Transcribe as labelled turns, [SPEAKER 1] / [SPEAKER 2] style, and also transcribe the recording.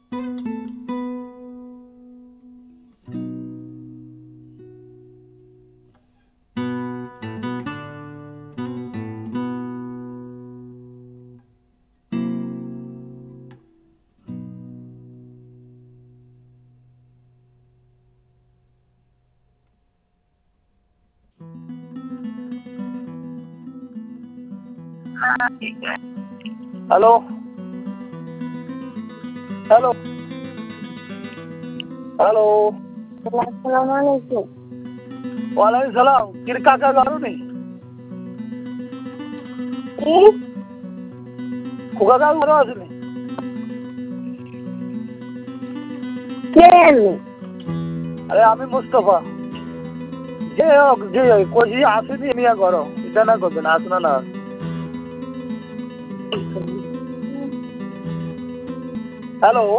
[SPEAKER 1] Hello hello hello
[SPEAKER 2] আসসালামু আলাইকুম।
[SPEAKER 1] ওয়ালাইকুম সালাম। কির কাকা গারুনি
[SPEAKER 2] কি?
[SPEAKER 1] খোকা কাকা ঘরে আসেনি?
[SPEAKER 2] কে আমি?
[SPEAKER 1] আরে আমি মুস্তফা। যে হোক যে কজি আসেনি নিয়ে ঘর এটা না করবেন আসনা না। হ্যালো